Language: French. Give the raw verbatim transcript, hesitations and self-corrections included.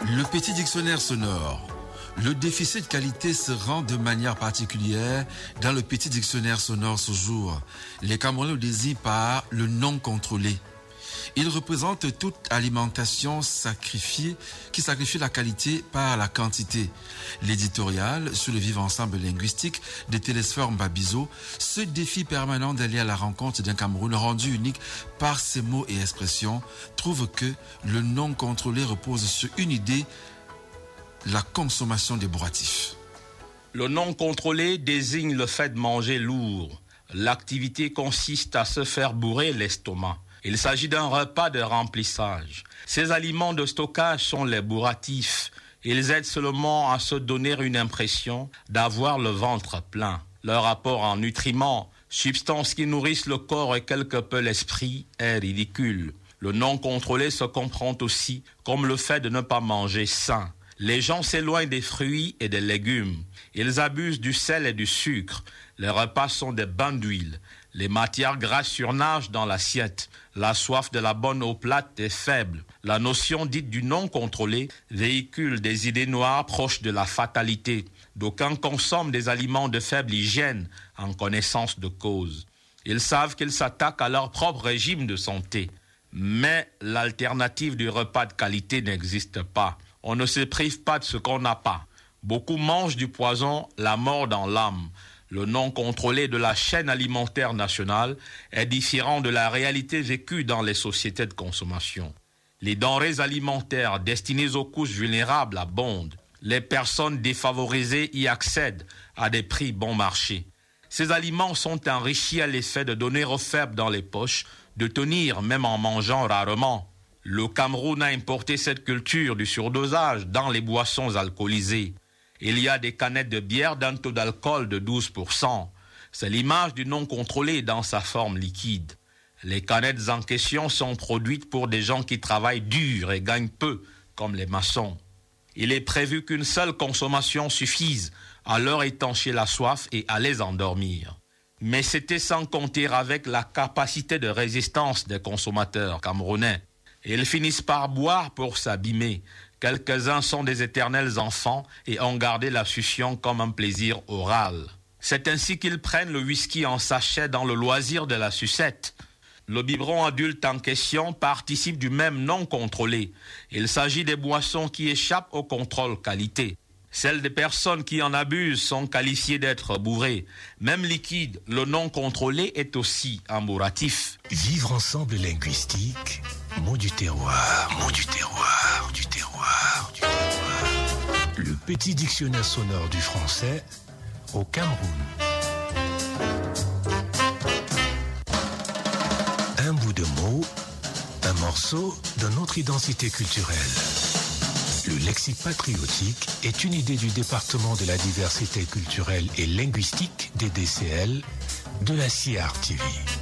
Le petit dictionnaire sonore. Le déficit de qualité se rend de manière particulière dans le petit dictionnaire sonore ce jour. Les Camerounais le désignent par le non contrôlé. Il représente toute alimentation sacrifiée qui sacrifie la qualité par la quantité. L'éditorial sur le vivre ensemble linguistique de Télésphore Mbabizo, ce défi permanent d'aller à la rencontre d'un Cameroun rendu unique par ses mots et expressions, trouve que le non contrôlé repose sur une idée, la consommation des bourratifs. Le non contrôlé désigne le fait de manger lourd. L'activité consiste à se faire bourrer l'estomac. Il s'agit d'un repas de remplissage. Ces aliments de stockage sont les bourratifs. Ils aident seulement à se donner une impression d'avoir le ventre plein. Leur apport en nutriments, substances qui nourrissent le corps et quelque peu l'esprit, est ridicule. Le non contrôlé se comprend aussi comme le fait de ne pas manger sain. Les gens s'éloignent des fruits et des légumes. Ils abusent du sel et du sucre. Les repas sont des bains d'huile. Les matières grasses surnagent dans l'assiette. La soif de la bonne eau plate est faible. La notion dite du non contrôlé véhicule des idées noires proches de la fatalité. D'aucuns consomment des aliments de faible hygiène en connaissance de cause. Ils savent qu'ils s'attaquent à leur propre régime de santé. Mais l'alternative du repas de qualité n'existe pas. On ne se prive pas de ce qu'on n'a pas. Beaucoup mangent du poison, la mort dans l'âme. Le non contrôlé de la chaîne alimentaire nationale est différent de la réalité vécue dans les sociétés de consommation. Les denrées alimentaires destinées aux couches vulnérables abondent. Les personnes défavorisées y accèdent à des prix bon marché. Ces aliments sont enrichis à l'effet de donner aux faibles dans les poches, de tenir même en mangeant rarement. Le Cameroun a importé cette culture du surdosage dans les boissons alcoolisées. Il y a des canettes de bière d'un taux d'alcool de douze pour cent. C'est l'image du non contrôlé dans sa forme liquide. Les canettes en question sont produites pour des gens qui travaillent dur et gagnent peu, comme les maçons. Il est prévu qu'une seule consommation suffise à leur étancher la soif et à les endormir. Mais c'était sans compter avec la capacité de résistance des consommateurs camerounais. Ils finissent par boire pour s'abîmer. Quelques-uns sont des éternels enfants et ont gardé la succion comme un plaisir oral. C'est ainsi qu'ils prennent le whisky en sachet dans le loisir de la sucette. Le biberon adulte en question participe du même non contrôlé. Il s'agit des boissons qui échappent au contrôle qualité. Celles des personnes qui en abusent sont qualifiées d'être bourrées. Même liquide, le non contrôlé est aussi un bourratif. Vivre ensemble linguistique, mot du terroir, mot du terroir, du terroir, du terroir. Le petit dictionnaire sonore du français au Cameroun. Un bout de mot, un morceau de notre identité culturelle. Le lexique patriotique est une idée du département de la diversité culturelle et linguistique des D C L de la C I A R T V.